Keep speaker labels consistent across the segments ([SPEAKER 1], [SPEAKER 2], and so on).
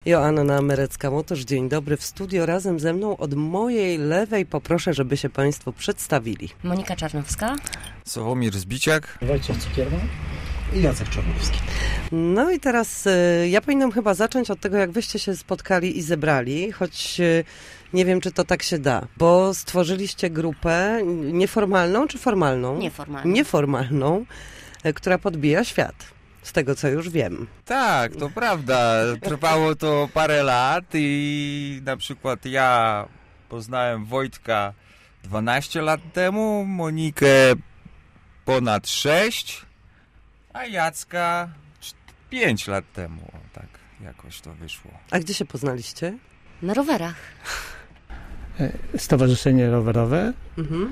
[SPEAKER 1] Joanna Merecka-Motosz, dzień dobry. W studio razem ze mną od mojej lewej poproszę, żeby się Państwo przedstawili.
[SPEAKER 2] Monika Czarnowska.
[SPEAKER 3] Sławomir Zbiciak.
[SPEAKER 4] Wojciech Cukierman i Jacek Czarnowski.
[SPEAKER 1] No i teraz ja powinnam chyba zacząć od tego, jak wyście się spotkali i zebrali, choć nie wiem, czy to tak się da, bo stworzyliście grupę nieformalną czy formalną? Nieformalną, która podbija świat. Z tego, co już wiem.
[SPEAKER 3] Tak, to prawda. Trwało to parę lat i na przykład ja poznałem Wojtka 12 lat temu, Monikę ponad 6, a Jacka 5 lat temu. Tak jakoś to wyszło.
[SPEAKER 1] A gdzie się poznaliście?
[SPEAKER 2] Na rowerach.
[SPEAKER 4] Stowarzyszenie rowerowe,
[SPEAKER 1] Mhm.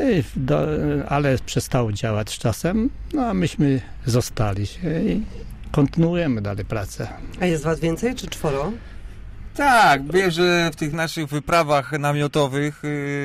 [SPEAKER 4] ale przestało działać z czasem, no a myśmy zostali i kontynuujemy dalej pracę.
[SPEAKER 1] A jest was więcej, czy 4?
[SPEAKER 3] Tak, bierze w tych naszych wyprawach namiotowych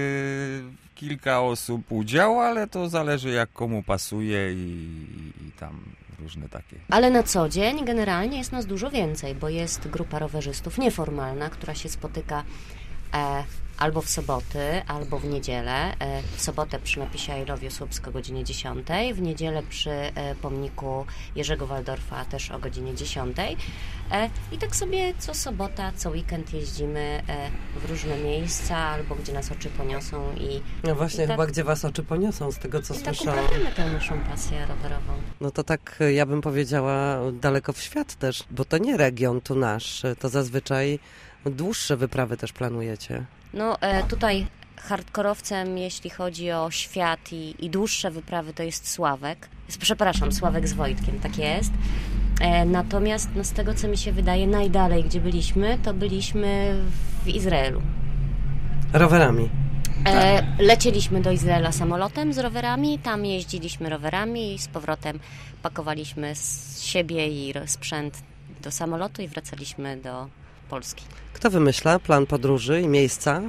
[SPEAKER 3] kilka osób udział, ale to zależy jak komu pasuje i tam różne takie.
[SPEAKER 2] Ale na co dzień generalnie jest nas dużo więcej, bo jest grupa rowerzystów nieformalna, która się spotyka albo w soboty, albo w niedzielę. W sobotę przy napisie I Love You Słupsk o godzinie 10, w niedzielę przy pomniku Jerzego Waldorfa też o godzinie 10. I tak sobie co sobota, co weekend jeździmy w różne miejsca, albo gdzie nas oczy poniosą.
[SPEAKER 1] No właśnie,
[SPEAKER 2] tak,
[SPEAKER 1] chyba gdzie was oczy poniosą, z tego co słyszałam.
[SPEAKER 2] I tak uprawiamy tę naszą pasję rowerową.
[SPEAKER 1] No to tak, ja bym powiedziała, daleko w świat też, bo to nie region tu nasz, to zazwyczaj dłuższe wyprawy też planujecie.
[SPEAKER 2] No tutaj hardkorowcem, jeśli chodzi o świat i dłuższe wyprawy, to jest Sławek. Przepraszam, Sławek z Wojtkiem, tak jest. Natomiast no, z tego, co mi się wydaje, najdalej, gdzie byliśmy, to byliśmy w Izraelu.
[SPEAKER 1] Rowerami.
[SPEAKER 2] Lecieliśmy do Izraela samolotem z rowerami, tam jeździliśmy rowerami i z powrotem pakowaliśmy z siebie i sprzęt do samolotu i wracaliśmy do Polski.
[SPEAKER 1] Kto wymyśla plan podróży i miejsca?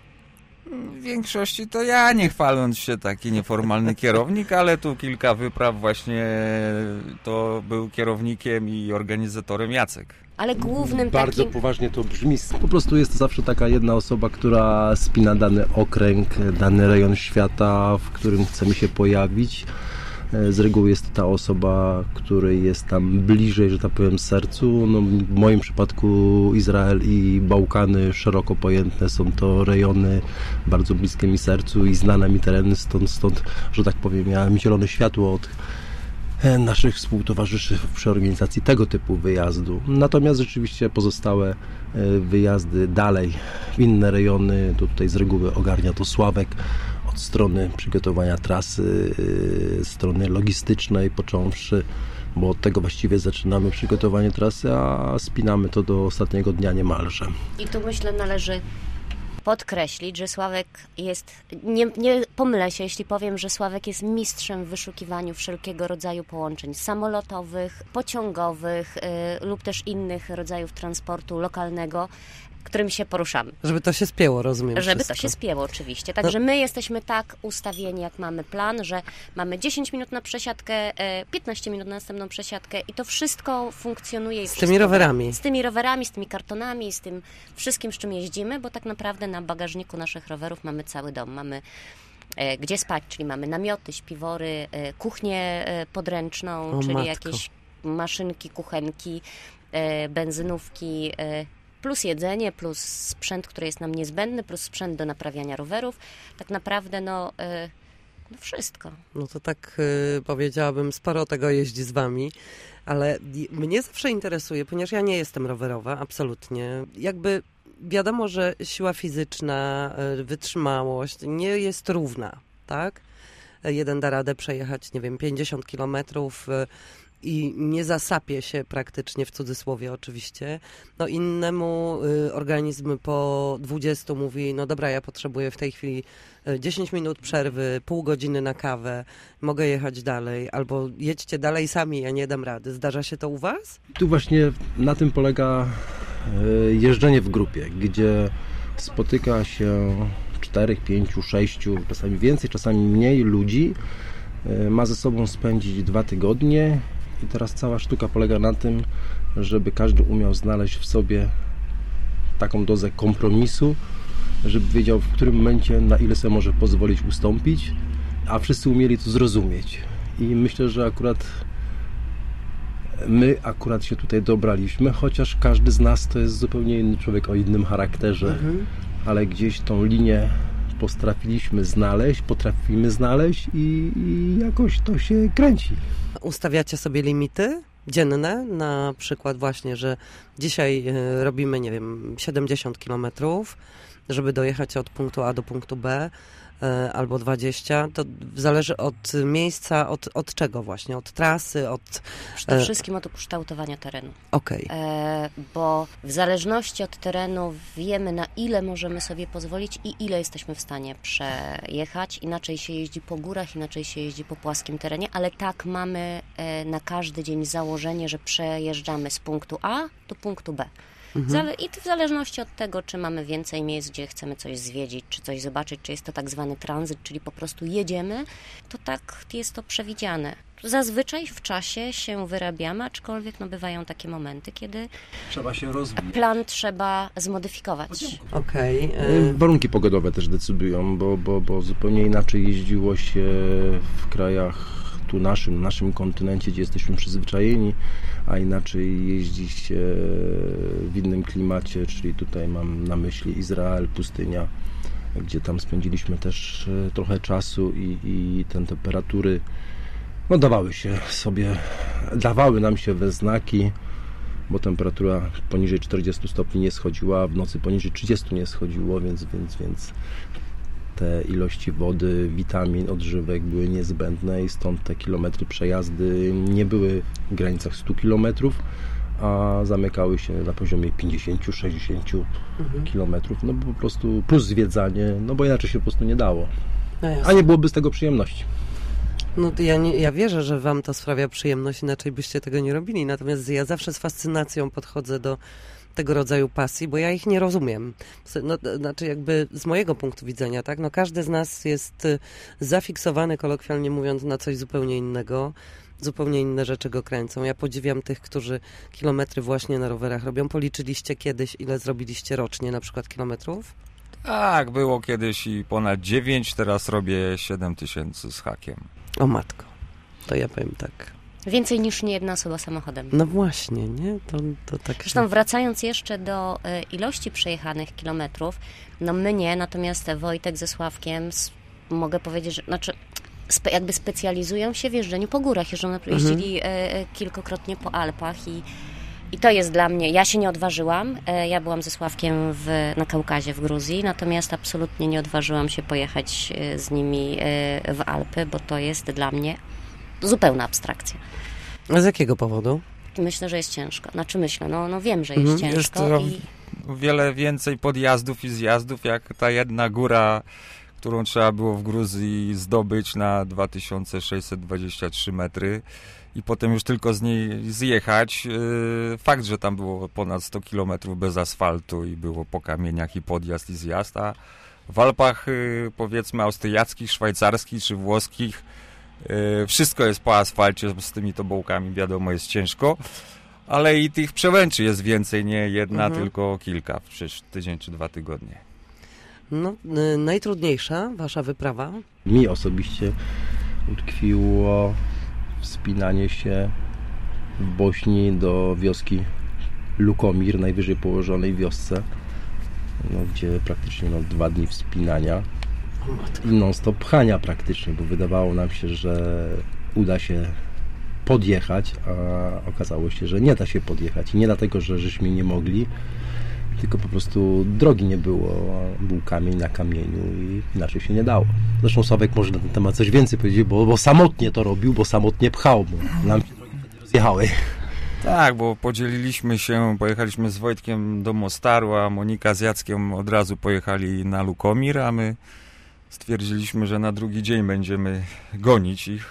[SPEAKER 3] W większości to ja, nie chwaląc się, taki nieformalny kierownik, ale tu kilka wypraw właśnie to był kierownikiem i organizatorem Jacek.
[SPEAKER 2] Ale głównym
[SPEAKER 5] Bardzo
[SPEAKER 2] takim...
[SPEAKER 5] poważnie to brzmi. Po prostu jest to zawsze taka jedna osoba, która spina dany okręg, dany rejon świata, w którym chcemy się pojawić. Z reguły jest to ta osoba, której jest tam bliżej, że tak powiem, sercu. No, w moim przypadku Izrael i Bałkany szeroko pojęte są to rejony bardzo bliskie mi sercu i znane mi tereny, stąd, że tak powiem, miałem zielone światło od naszych współtowarzyszy przy organizacji tego typu wyjazdu. Natomiast rzeczywiście pozostałe wyjazdy dalej w inne rejony, to tutaj z reguły ogarnia to Sławek, od strony przygotowania trasy, strony logistycznej począwszy, bo od tego właściwie zaczynamy przygotowanie trasy, a spinamy to do ostatniego dnia niemalże.
[SPEAKER 2] I tu myślę należy podkreślić, że Sławek jest, nie pomylę się, jeśli powiem, że Sławek jest mistrzem w wyszukiwaniu wszelkiego rodzaju połączeń samolotowych, pociągowych lub też innych rodzajów transportu lokalnego, którym się poruszamy.
[SPEAKER 1] Żeby to się spięło, rozumiem.
[SPEAKER 2] Żeby
[SPEAKER 1] wszystko.
[SPEAKER 2] to się spięło, oczywiście. Także my jesteśmy tak ustawieni, jak mamy plan, że mamy 10 minut na przesiadkę, 15 minut na następną przesiadkę i to wszystko funkcjonuje.
[SPEAKER 1] Z tymi rowerami.
[SPEAKER 2] Z tymi rowerami, z tymi kartonami, z tym wszystkim, z czym jeździmy, bo tak naprawdę na bagażniku naszych rowerów mamy cały dom. Mamy gdzie spać, czyli mamy namioty, śpiwory, kuchnię podręczną, czyli
[SPEAKER 1] matko.
[SPEAKER 2] jakieś maszynki, kuchenki, benzynówki, plus jedzenie, plus sprzęt, który jest nam niezbędny, plus sprzęt do naprawiania rowerów. Tak naprawdę, no wszystko.
[SPEAKER 1] No to tak powiedziałabym, sporo tego jeździ z wami, ale mnie zawsze interesuje, ponieważ ja nie jestem rowerowa, absolutnie. Jakby wiadomo, że siła fizyczna, wytrzymałość nie jest równa, tak? Jeden da radę przejechać, nie wiem, 50 kilometrów i nie zasapie się praktycznie, w cudzysłowie oczywiście. No innemu organizm po 20 mówi, no dobra, ja potrzebuję w tej chwili 10 minut przerwy, pół godziny na kawę, mogę jechać dalej, albo jedźcie dalej sami, ja nie dam rady. Zdarza się to u was?
[SPEAKER 5] Tu właśnie na tym polega jeżdżenie w grupie, gdzie spotyka się 4, 5, 6, czasami więcej, czasami mniej ludzi, ma ze sobą spędzić 2 tygodnie i teraz cała sztuka polega na tym, żeby każdy umiał znaleźć w sobie taką dozę kompromisu, żeby wiedział, w którym momencie, na ile sobie może pozwolić ustąpić, a wszyscy umieli to zrozumieć. I myślę, że my się tutaj dobraliśmy, chociaż każdy z nas to jest zupełnie inny człowiek o innym charakterze, ale gdzieś tą linię potrafimy znaleźć i jakoś to się kręci.
[SPEAKER 1] Ustawiacie sobie limity dzienne, na przykład właśnie, że dzisiaj robimy, 70 kilometrów, żeby dojechać od punktu A do punktu B, albo 20, to zależy od miejsca, od czego właśnie? Od trasy,
[SPEAKER 2] Przede wszystkim od ukształtowania terenu.
[SPEAKER 1] Okej.
[SPEAKER 2] Bo w zależności od terenu wiemy, na ile możemy sobie pozwolić i ile jesteśmy w stanie przejechać. Inaczej się jeździ po górach, inaczej się jeździ po płaskim terenie, ale tak mamy na każdy dzień założenie, że przejeżdżamy z punktu A do punktu B. I w zależności od tego, czy mamy więcej miejsc, gdzie chcemy coś zwiedzić, czy coś zobaczyć, czy jest to tak zwany tranzyt, czyli po prostu jedziemy, to tak jest to przewidziane. Zazwyczaj w czasie się wyrabiamy, aczkolwiek bywają takie momenty, kiedy
[SPEAKER 5] Trzeba się rozwijać.
[SPEAKER 2] plan trzeba zmodyfikować.
[SPEAKER 1] Okej.
[SPEAKER 5] Warunki pogodowe też decydują, bo zupełnie inaczej jeździło się w krajach tu naszym kontynencie, gdzie jesteśmy przyzwyczajeni, a inaczej jeździ się w innym klimacie, czyli tutaj mam na myśli Izrael, pustynia, gdzie tam spędziliśmy też trochę czasu i te temperatury dawały nam się we znaki, bo temperatura poniżej 40 stopni nie schodziła, a w nocy poniżej 30 nie schodziło, więc te ilości wody, witamin, odżywek były niezbędne i stąd te kilometry przejazdy nie były w granicach 100 kilometrów, a zamykały się na poziomie 50-60 kilometrów, bo po prostu plus zwiedzanie, bo inaczej się po prostu nie dało, a nie byłoby z tego przyjemności.
[SPEAKER 1] No to ja wierzę, że wam to sprawia przyjemność, inaczej byście tego nie robili, natomiast ja zawsze z fascynacją podchodzę do tego rodzaju pasji, bo ja ich nie rozumiem. Znaczy jakby z mojego punktu widzenia, tak? Każdy z nas jest zafiksowany, kolokwialnie mówiąc, na coś zupełnie innego. Zupełnie inne rzeczy go kręcą. Ja podziwiam tych, którzy kilometry właśnie na rowerach robią. Policzyliście kiedyś, ile zrobiliście rocznie na przykład kilometrów?
[SPEAKER 3] Tak, było kiedyś i ponad 9, teraz robię 7000 z hakiem.
[SPEAKER 1] O matko, to ja powiem tak.
[SPEAKER 2] Więcej niż nie jedna osoba samochodem.
[SPEAKER 1] No właśnie, nie? To tak.
[SPEAKER 2] Zresztą wracając jeszcze do ilości przejechanych kilometrów, my nie, natomiast Wojtek ze Sławkiem mogę powiedzieć, że jakby specjalizują się w jeżdżeniu po górach. Jeździli kilkakrotnie po Alpach i to jest dla mnie, ja się nie odważyłam, ja byłam ze Sławkiem na Kaukazie w Gruzji, natomiast absolutnie nie odważyłam się pojechać z nimi w Alpy, bo to jest dla mnie zupełna abstrakcja.
[SPEAKER 1] A z jakiego powodu?
[SPEAKER 2] Myślę, że jest ciężko. Wiem, że jest ciężko.
[SPEAKER 3] Jest to wiele więcej podjazdów i zjazdów, jak ta jedna góra, którą trzeba było w Gruzji zdobyć na 2623 metry i potem już tylko z niej zjechać. Fakt, że tam było ponad 100 kilometrów bez asfaltu i było po kamieniach i podjazd i zjazd, a w Alpach powiedzmy austriackich, szwajcarskich czy włoskich wszystko jest po asfalcie, z tymi tobołkami wiadomo jest ciężko, ale i tych przełęczy jest więcej, nie jedna, tylko kilka, przecież tydzień czy 2 tygodnie.
[SPEAKER 1] Najtrudniejsza wasza wyprawa?
[SPEAKER 5] Mi osobiście utkwiło wspinanie się w Bośni do wioski Lukomir, najwyżej położonej wiosce, gdzie praktycznie 2 dni wspinania i non-stop pchania praktycznie, bo wydawało nam się, że uda się podjechać, a okazało się, że nie da się podjechać i nie dlatego, że żeśmy nie mogli, tylko po prostu drogi nie było, był kamień na kamieniu i inaczej się nie dało. Zresztą Sławek może na ten temat coś więcej powiedzieć, bo samotnie to robił, bo samotnie pchał, bo nam się drogi wtedy rozjechały.
[SPEAKER 3] Tak, bo podzieliliśmy się, pojechaliśmy z Wojtkiem do Mostaru, a Monika z Jackiem od razu pojechali na Lukomir, a my stwierdziliśmy, że na drugi dzień będziemy gonić ich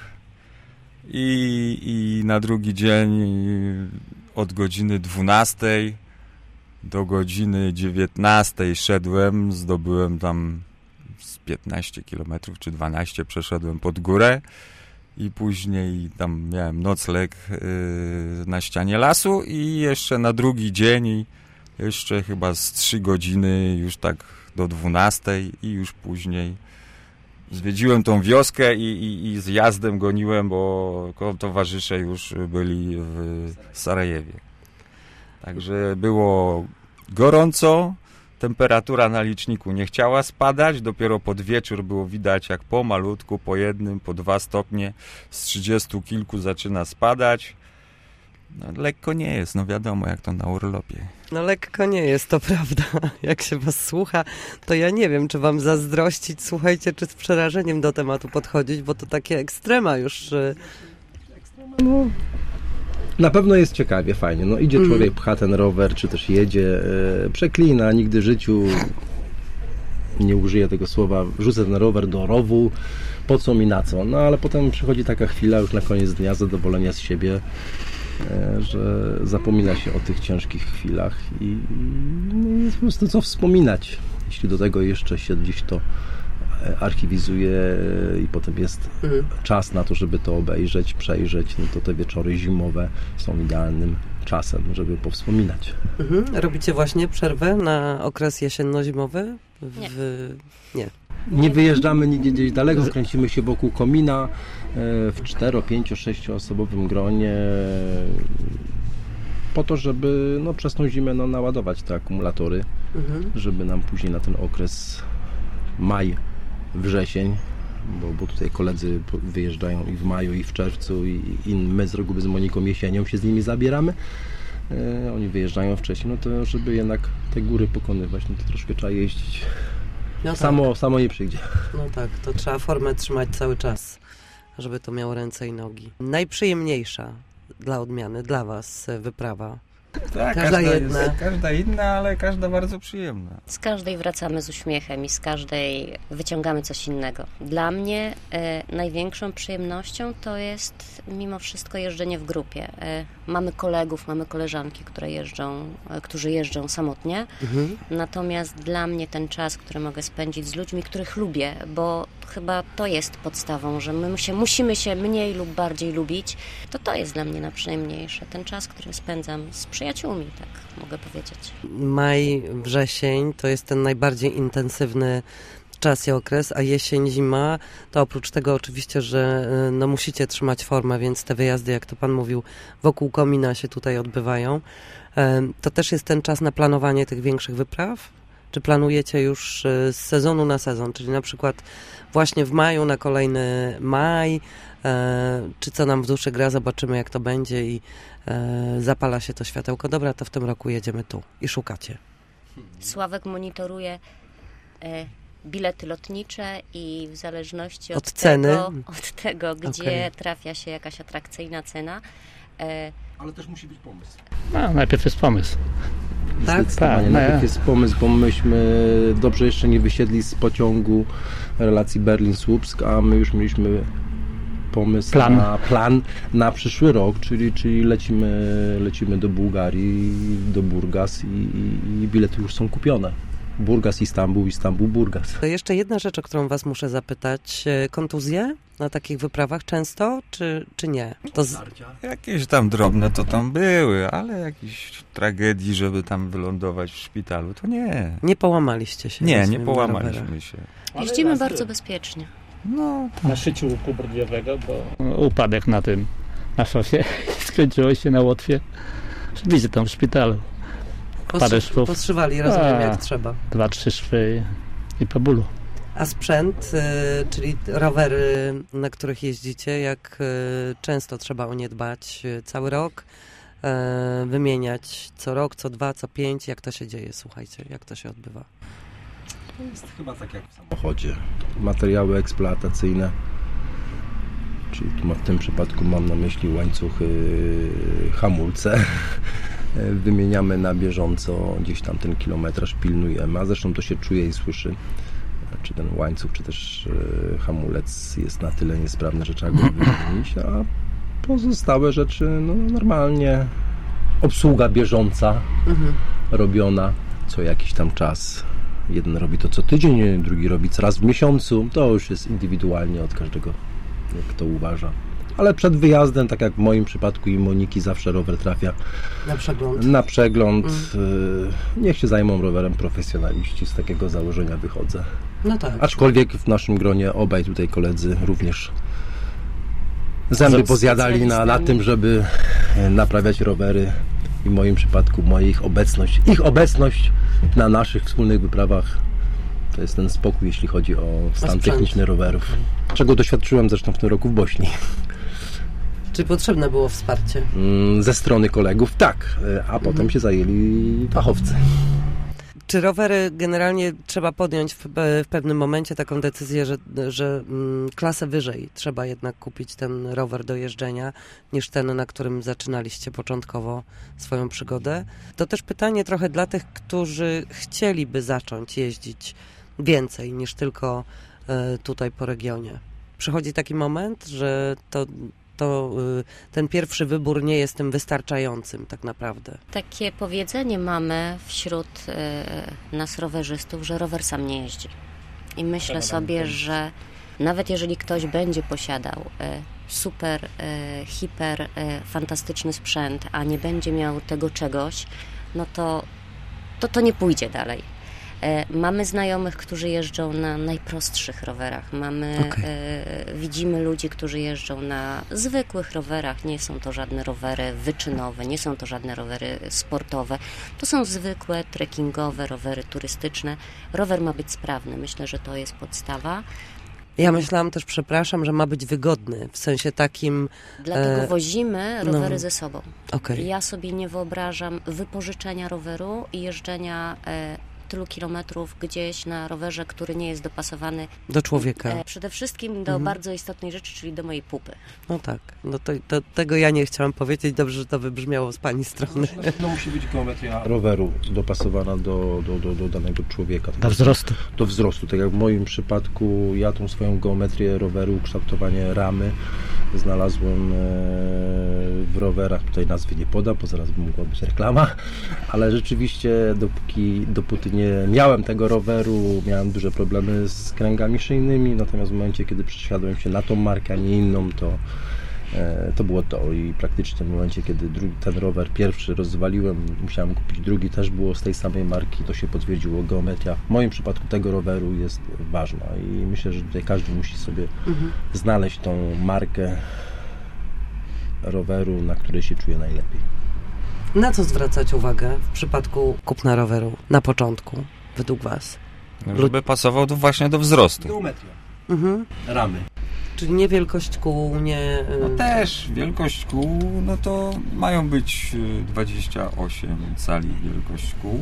[SPEAKER 3] i na drugi dzień od godziny 12 do godziny 19 szedłem, zdobyłem tam z 15 km czy 12 przeszedłem pod górę i później tam miałem nocleg na ścianie lasu i jeszcze na drugi dzień jeszcze chyba z 3 godziny, już tak do 12 i już później zwiedziłem tą wioskę i z jazdem goniłem, bo towarzysze już byli w Sarajewie. Także było gorąco, temperatura na liczniku nie chciała spadać, dopiero pod wieczór było widać, jak pomalutku, po 1, po 2 stopnie z 30 kilku zaczyna spadać. No, lekko nie jest, no wiadomo, jak to na urlopie.
[SPEAKER 1] No lekko nie jest, to prawda. Jak się was słucha, to ja nie wiem, czy wam zazdrościć, słuchajcie, czy z przerażeniem do tematu podchodzić, bo to takie ekstrema już.
[SPEAKER 5] No, na pewno jest ciekawie, fajnie. No idzie człowiek, pcha ten rower, czy też jedzie, przeklina, nigdy w życiu nie użyję tego słowa, rzucę ten rower do rowu, po co mi na co. No ale potem przychodzi taka chwila już na koniec dnia zadowolenia z siebie, że zapomina się o tych ciężkich chwilach i jest po prostu co wspominać. Jeśli do tego jeszcze się gdzieś to archiwizuje i potem jest czas na to, żeby to obejrzeć, przejrzeć, no to te wieczory zimowe są idealnym czasem, żeby powspominać.
[SPEAKER 1] Robicie właśnie przerwę na okres jesienno-zimowy? Nie.
[SPEAKER 5] Nie wyjeżdżamy nigdzie gdzieś daleko, kręcimy się wokół komina w 4, 5, 6 osobowym gronie po to, żeby przez tą zimę naładować te akumulatory, żeby nam później na ten okres maj, wrzesień, bo tutaj koledzy wyjeżdżają i w maju, i w czerwcu i my z reguły z Moniką jesienią się z nimi zabieramy. Oni wyjeżdżają wcześniej, no to żeby jednak te góry pokonywać, no to troszkę trzeba jeździć.
[SPEAKER 1] No
[SPEAKER 5] Samo nie przyjdzie.
[SPEAKER 1] No tak, to trzeba formę trzymać cały czas, żeby to miało ręce i nogi. Najprzyjemniejsza dla odmiany, dla was wyprawa?
[SPEAKER 3] Tak, każda inna, ale każda bardzo przyjemna.
[SPEAKER 2] Z każdej wracamy z uśmiechem i z każdej wyciągamy coś innego. Dla mnie największą przyjemnością to jest mimo wszystko jeżdżenie w grupie. Mamy kolegów, mamy koleżanki, którzy jeżdżą samotnie. Natomiast dla mnie ten czas, który mogę spędzić z ludźmi, których lubię, bo chyba to jest podstawą, że my musimy się mniej lub bardziej lubić, to jest dla mnie najprzyjemniejsze. Ten czas, który spędzam z przyjaciółmi, tak mogę powiedzieć. Maj,
[SPEAKER 1] wrzesień to jest ten najbardziej intensywny czas i okres, a jesień, zima to oprócz tego oczywiście, że musicie trzymać formę, więc te wyjazdy, jak to pan mówił, wokół komina się tutaj odbywają. To też jest ten czas na planowanie tych większych wypraw? Czy planujecie już z sezonu na sezon, czyli na przykład właśnie w maju na kolejny maj, czy co nam w duszy gra, zobaczymy jak to będzie i zapala się to światełko. Dobra, to w tym roku jedziemy tu i szukacie.
[SPEAKER 2] Sławek monitoruje bilety lotnicze i w zależności
[SPEAKER 1] od ceny,
[SPEAKER 2] od tego gdzie trafia się jakaś atrakcyjna cena.
[SPEAKER 5] Ale też musi być pomysł.
[SPEAKER 4] Najpierw jest pomysł.
[SPEAKER 5] Tak, najpierw jest pomysł, bo myśmy dobrze jeszcze nie wysiedli z pociągu relacji Berlin-Słupsk, a my już mieliśmy pomysł plan na przyszły rok, czyli lecimy do Bułgarii, do Burgas i bilety już są kupione. Burgas, Istanbul, Burgas.
[SPEAKER 1] To jeszcze jedna rzecz, o którą was muszę zapytać. Kontuzje na takich wyprawach często, czy nie?
[SPEAKER 3] Jakieś tam drobne to tam były, ale jakiejś tragedii, żeby tam wylądować w szpitalu, to nie.
[SPEAKER 1] Nie połamaliście się?
[SPEAKER 3] Nie połamaliśmy się.
[SPEAKER 2] Jeździmy bardzo bezpiecznie.
[SPEAKER 4] Na szyciu łuku brwiowego, bo upadek na szosie skończyło się na Łotwie. Widzę tam w szpitalu. Parę szwów.
[SPEAKER 1] Podszywali, rozumiem, jak trzeba.
[SPEAKER 4] 2-3 szwy i po bólu.
[SPEAKER 1] A sprzęt, czyli rowery, na których jeździcie, jak często trzeba o nie dbać? Cały rok? Wymieniać co rok, co 2, co 5? Jak to się dzieje? Słuchajcie, jak to się odbywa?
[SPEAKER 5] To jest chyba tak jak w samochodzie. Materiały eksploatacyjne, czyli w tym przypadku mam na myśli łańcuchy, hamulce. Wymieniamy na bieżąco, gdzieś tam ten kilometraż pilnujemy, a zresztą to się czuje i słyszy, czy ten łańcuch, czy też hamulec jest na tyle niesprawny, że trzeba go wymienić, a pozostałe rzeczy normalnie obsługa bieżąca robiona co jakiś tam czas. Jeden robi to co tydzień, drugi robi raz w miesiącu, to już jest indywidualnie od każdego, jak to uważa. Ale przed wyjazdem, tak jak w moim przypadku i Moniki, zawsze rower trafia
[SPEAKER 1] Na przegląd.
[SPEAKER 5] Niech się zajmą rowerem profesjonaliści, z takiego założenia wychodzę.
[SPEAKER 1] No tak.
[SPEAKER 5] Aczkolwiek w naszym gronie obaj tutaj koledzy również zęby pozjadali na tym, żeby naprawiać rowery i w moim przypadku ich obecność na naszych wspólnych wyprawach to jest ten spokój, jeśli chodzi o stan techniczny rowerów. Czego doświadczyłem zresztą w tym roku w Bośni.
[SPEAKER 1] Czy potrzebne było wsparcie?
[SPEAKER 5] Ze strony kolegów tak, a potem się zajęli fachowcy.
[SPEAKER 1] Czy rowery generalnie trzeba podjąć w pewnym momencie taką decyzję, że klasę wyżej trzeba jednak kupić ten rower do jeżdżenia niż ten, na którym zaczynaliście początkowo swoją przygodę? To też pytanie trochę dla tych, którzy chcieliby zacząć jeździć więcej niż tylko tutaj po regionie. Przychodzi taki moment, że ten pierwszy wybór nie jest tym wystarczającym tak naprawdę.
[SPEAKER 2] Takie powiedzenie mamy wśród nas rowerzystów, że rower sam nie jeździ. I myślę sobie, że nawet jeżeli ktoś będzie posiadał super, hiper, fantastyczny sprzęt, a nie będzie miał tego czegoś, no to nie pójdzie dalej. Mamy znajomych, którzy jeżdżą na najprostszych rowerach. Widzimy ludzi, którzy jeżdżą na zwykłych rowerach. Nie są to żadne rowery wyczynowe, nie są to żadne rowery sportowe. To są zwykłe, trekkingowe, rowery turystyczne. Rower ma być sprawny. Myślę, że to jest podstawa.
[SPEAKER 1] Ja myślałam też, przepraszam, że ma być wygodny, w sensie takim...
[SPEAKER 2] Dlatego wozimy rowery ze sobą.
[SPEAKER 1] Okay.
[SPEAKER 2] Ja sobie nie wyobrażam wypożyczenia roweru i jeżdżenia tylu kilometrów gdzieś na rowerze, który nie jest dopasowany
[SPEAKER 1] do człowieka.
[SPEAKER 2] Przede wszystkim do bardzo istotnej rzeczy, czyli do mojej pupy.
[SPEAKER 1] No tak, no to tego ja nie chciałam powiedzieć, dobrze, że to wybrzmiało z pani strony.
[SPEAKER 5] No musi być geometria roweru dopasowana do danego człowieka.
[SPEAKER 4] Do wzrostu.
[SPEAKER 5] Do wzrostu, tak jak w moim przypadku, ja tą swoją geometrię roweru, kształtowanie ramy znalazłem w rowerach, tutaj nazwy nie podam, bo zaraz by mogła być reklama, ale rzeczywiście dopóty nie miałem tego roweru, miałem duże problemy z kręgami szyjnymi, natomiast w momencie, kiedy przesiadłem się na tą markę, a nie inną, to było to i praktycznie w momencie, kiedy ten rower pierwszy rozwaliłem, musiałem kupić drugi, też było z tej samej marki, to się potwierdziło, geometria w moim przypadku tego roweru jest ważna i myślę, że tutaj każdy musi sobie znaleźć tą markę roweru, na której się czuje najlepiej.
[SPEAKER 1] Na co zwracać uwagę w przypadku kupna roweru na początku, według Was?
[SPEAKER 3] Żeby pasował właśnie do wzrostu.
[SPEAKER 5] Geometria. Ramy.
[SPEAKER 1] Czyli nie wielkość kół, nie...
[SPEAKER 3] No też wielkość kół, no to mają być 28 cali wielkość kół.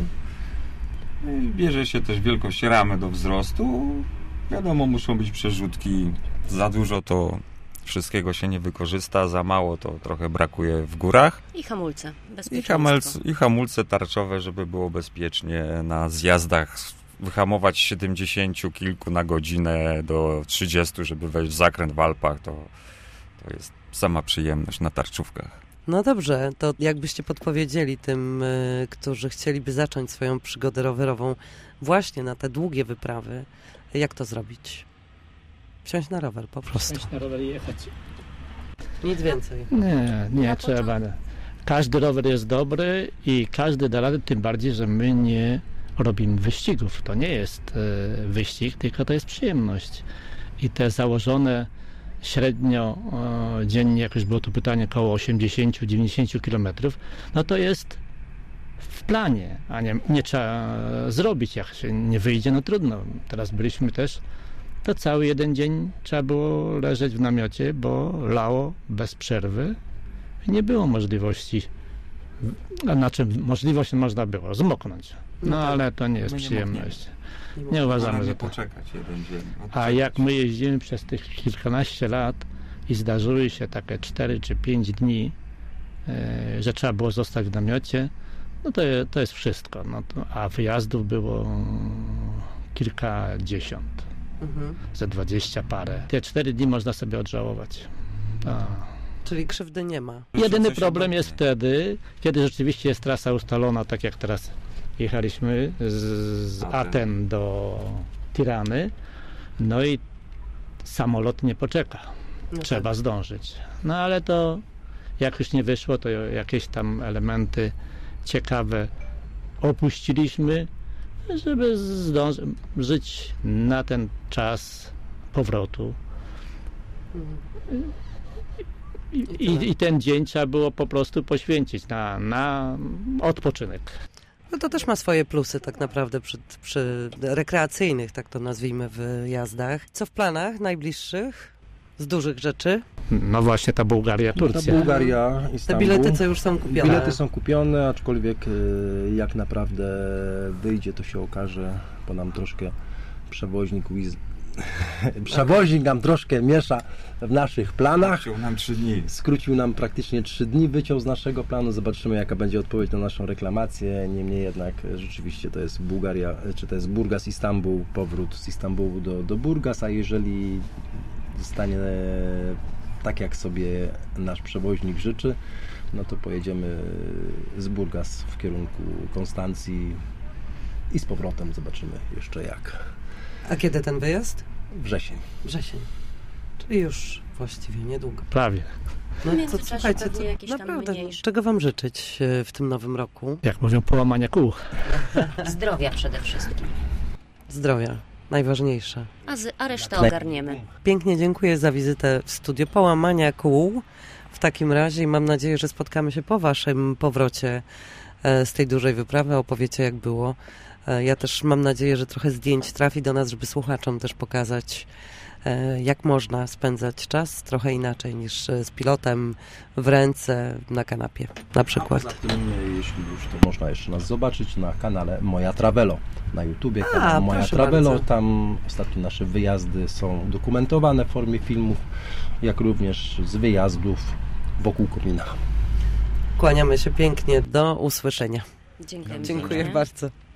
[SPEAKER 3] Bierze się też wielkość ramy do wzrostu. Wiadomo, muszą być przerzutki. Za dużo to wszystkiego się nie wykorzysta, za mało to trochę brakuje w górach.
[SPEAKER 2] I hamulce, bezpieczeństwo.
[SPEAKER 3] I hamulce tarczowe, żeby było bezpiecznie na zjazdach. Wyhamować 70 kilku na godzinę do 30, żeby wejść w zakręt w Alpach, to jest sama przyjemność na tarczówkach.
[SPEAKER 1] No dobrze, to jakbyście podpowiedzieli tym, którzy chcieliby zacząć swoją przygodę rowerową właśnie na te długie wyprawy, jak to zrobić? Wsiąść na rower po prostu.
[SPEAKER 4] Wsiąść na rower i jechać.
[SPEAKER 1] Nic więcej.
[SPEAKER 4] Nie trzeba. Każdy rower jest dobry i każdy da radę, tym bardziej, że my nie robimy wyścigów. To nie jest wyścig, tylko to jest przyjemność. I te założone średnio dziennie, jak już było to pytanie, około 80-90 km, no to jest w planie, a nie trzeba zrobić. Jak się nie wyjdzie, no trudno. Teraz byliśmy też, to cały jeden dzień trzeba było leżeć w namiocie, bo lało bez przerwy i nie było możliwości. Znaczy możliwość można było zmoknąć. No ale to nie jest przyjemność. Nie uważamy, że to...
[SPEAKER 3] poczekać jeden dzień.
[SPEAKER 4] A jak my jeździmy przez tych kilkanaście lat i zdarzyły się takie 4 czy 5 dni, że trzeba było zostać w namiocie, no to jest wszystko. No to, a wyjazdów było kilkadziesiąt, ze 20 parę. Te 4 dni można sobie odżałować.
[SPEAKER 1] Czyli krzywdy nie ma.
[SPEAKER 4] Jedyny problem jest wtedy, kiedy rzeczywiście jest trasa ustalona, tak jak teraz jechaliśmy z Aten do Tirany, no i samolot nie poczeka. trzeba zdążyć. No ale to jak już nie wyszło, to jakieś tam elementy ciekawe opuściliśmy, żeby zdążyć na ten czas powrotu. I ten dzień trzeba było po prostu poświęcić na odpoczynek.
[SPEAKER 1] No to też ma swoje plusy tak naprawdę przy rekreacyjnych, tak to nazwijmy, wyjazdach. Co w planach najbliższych? Z dużych rzeczy?
[SPEAKER 4] No właśnie ta Bułgaria, Turcja.
[SPEAKER 5] Ta Bułgaria,
[SPEAKER 1] Te
[SPEAKER 5] Istanbul.
[SPEAKER 1] bilety, co już są kupione?
[SPEAKER 5] Bilety są kupione, aczkolwiek jak naprawdę wyjdzie, to się okaże, bo nam troszkę przewoźnik nam troszkę miesza w naszych planach.
[SPEAKER 3] Skrócił nam 3 dni.
[SPEAKER 5] Skrócił nam praktycznie 3 dni, wyciął z naszego planu. Zobaczymy, jaka będzie odpowiedź na naszą reklamację. Niemniej jednak rzeczywiście to jest Bułgaria, czy to jest Burgas, Istanbul, powrót z Istambułu do Burgas, a jeżeli zostanie tak, jak sobie nasz przewoźnik życzy, no to pojedziemy z Burgas w kierunku Konstancji i z powrotem zobaczymy jeszcze jak.
[SPEAKER 1] A kiedy ten wyjazd?
[SPEAKER 5] Wrzesień.
[SPEAKER 1] Wrzesień. Czyli już właściwie niedługo.
[SPEAKER 4] Prawie.
[SPEAKER 1] No
[SPEAKER 2] W
[SPEAKER 1] to
[SPEAKER 2] międzyczasie
[SPEAKER 1] słuchajcie,
[SPEAKER 2] pewnie jakieś tam
[SPEAKER 1] naprawdę,
[SPEAKER 2] mniejsze.
[SPEAKER 1] czego wam życzyć w tym nowym roku?
[SPEAKER 4] Jak mówią, połamania kół.
[SPEAKER 2] Zdrowia przede wszystkim.
[SPEAKER 1] Zdrowia, najważniejsze.
[SPEAKER 2] A resztę ogarniemy.
[SPEAKER 1] Pięknie dziękuję za wizytę w studiu Połamania Kół. W takim razie mam nadzieję, że spotkamy się po waszym powrocie z tej dużej wyprawy. Opowiecie, jak było. Ja też mam nadzieję, że trochę zdjęć trafi do nas, żeby słuchaczom też pokazać, jak można spędzać czas trochę inaczej niż z pilotem w ręce na kanapie na przykład.
[SPEAKER 5] Poza tym, jeśli już, to można jeszcze nas zobaczyć na kanale Moja Travelo na YouTubie. Kanał Moja
[SPEAKER 1] proszę
[SPEAKER 5] Travelo,
[SPEAKER 1] bardzo.
[SPEAKER 5] tam ostatnio nasze wyjazdy są dokumentowane w formie filmów, jak również z wyjazdów wokół Komina.
[SPEAKER 1] Kłaniamy się pięknie. Do usłyszenia.
[SPEAKER 2] Dziękujemy.
[SPEAKER 1] Dziękuję
[SPEAKER 2] pięknie.
[SPEAKER 1] bardzo.